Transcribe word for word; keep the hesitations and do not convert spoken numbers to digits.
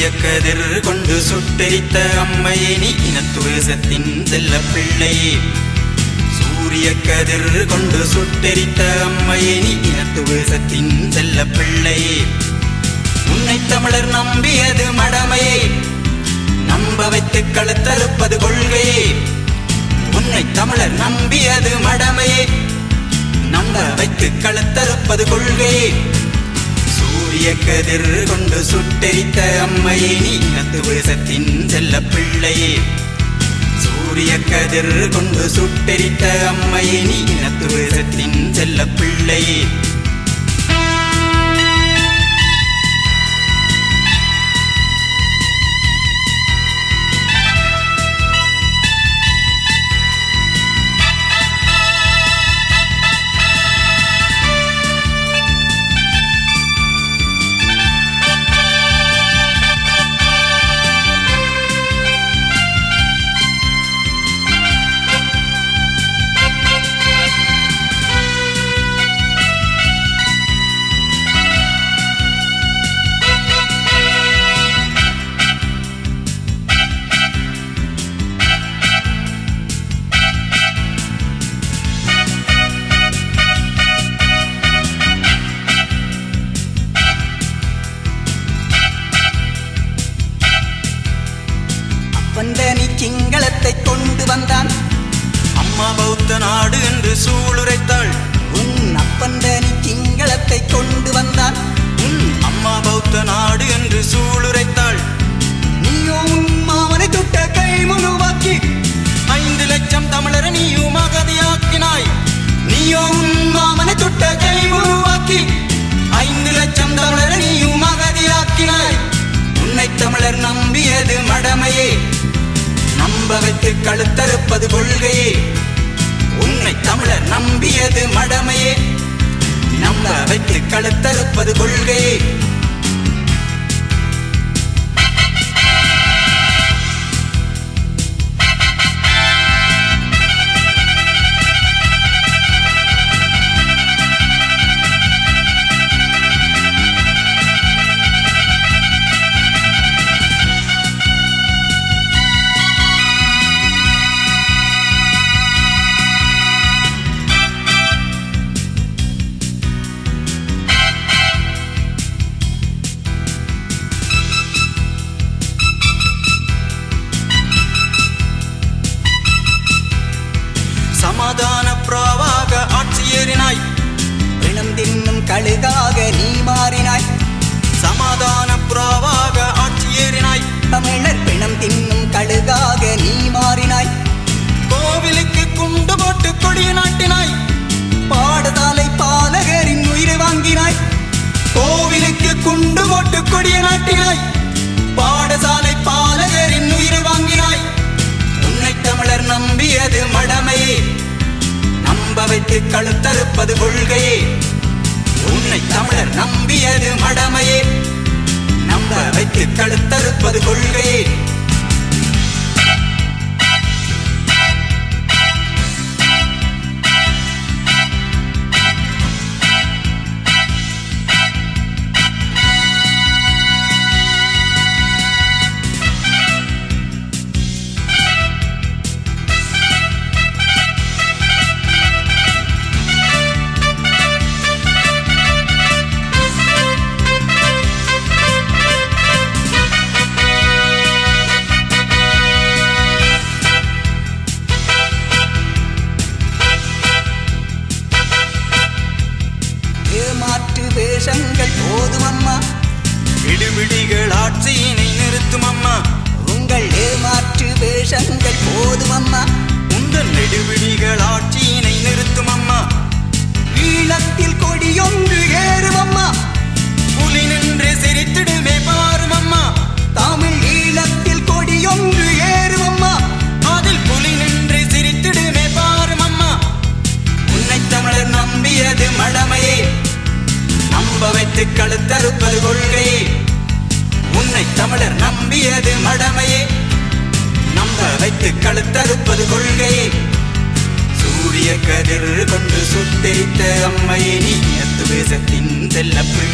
கதிர் கொண்டு சுட்டெரித்த அம்மையே நீ இனத்துவேசத்தின் செல்ல பிள்ளையே. சூரிய கதிர் கொண்டு சுட்டெரித்த அம்மையே நீ இனத்துவேசத்தின் செல்ல பிள்ளையே. உன்னை தமிழர் நம்பியது மடமையே, நம்ப வைத்து கழுத்தறுப்பது கொள்கையே. உன்னை தமிழர் நம்பியது மடமையே, நம்ப வைத்து கழுத்தறுப்பது கொள்கையே. சூரிய கதிர் கொண்டு சுட்டெரித்த அம்மையே நீ இனத்துவேசத்தின் செல்ல பிள்ளையே. சூரிய கதிர் கொண்டு சுட்டெரித்த அம்மையே நீ இனத்துவேசத்தின் செல்ல பிள்ளையே. வந்தனி சிங்களத்தை கொண்டு வந்தான், அம்மா பௌத்த நாடு என்று சூளுரைத்தாள். உன் அப்பந்தனி சிங்களத்தை கொண்டு வந்தான், உன் அம்மா பௌத்த நாடு என்று சூளுரைத்தாள். நீயோ உன் மாமனை தொட்ட கை முழுவாக்கி ஐந்து லட்சம் தமிழரை நீயும் அகதியாக்கினாய். நீயோ உன் மாமனை தொட்ட கை முழுவாக்கி ஐந்து லட்சம் தமிழரை நீயும் அகதியாக்கினாய். உன்னை தமிழர் நம்பியது மடமையே, நம்ப வைத்து கழுத்தறுப்பது கொள்கையே. உன்னை தமிழர் நம்பியது மடமையே, நம்ப வைத்து கழுத்தறுப்பது கொள்கையே. சமாதான பிராவாக ஆட்சியேறினாய், பிணம் தின்னும் கழுகாக நீ மாறினாய். சமாதான பிராவாக ஆட்சியேறினாய், தமிழர் பிணம் தின்னும் கழுகாக நீ மாறினாய். கோவிலுக்கு குண்டு போட்டு கொடிய நாட்டினாய், பாடசாலை பாலகரின் உயிரை வாங்கினாய். கோவிலுக்கு குண்டு போட்டு கொடிய நாட்டினாய், பாடசாலை பாலகரின் உயிரை வாங்கினாய். உன்னை தமிழர் நம்பியது மடமையே, நம்ப வைத்து கழுத்தறுப்பது கொள்கையே. உன்னை தமிழர் நம்பியது மடமையே, நம்ப வைத்து கழுத்தறுப்பது கொள்கையே. ஏமாற்று வேஷங்கள் போதும் அம்மா, விடுவிடிகள் ஆட்சியினை நிறுத்தும் அம்மா. உங்கள் ஏமாற்று வேஷங்கள் போதும் அம்மா, உங்கள் நெடுவிடிகள் ஆட்சியினை நிறுத்தும் அம்மா. ஈழத்தில் கொடியொன்று ஏறும் அம்மா, புலி நின்று சிரித்திடுமே பாரும் அம்மா. தமிழ் ஈழத்தில் கொடியொன்று ஏறும் அம்மா, அதில் புலி நின்று சிரித்திடுமே பாரும் அம்மா. உன்னை தமிழர் நம்பியது மடமையே, நம்ப வைத்து கழுத்தறுப்பது கொள்கையே. உன்னை தமிழர் நம்பியது மடமையே, நம்ப வைத்து கழுத்தறுப்பது கொள்கையே. சூரிய கதிர் கொண்டு சுட்டெரித்த அம்மையே நீ இனத்துவேசத்தின் செல்ல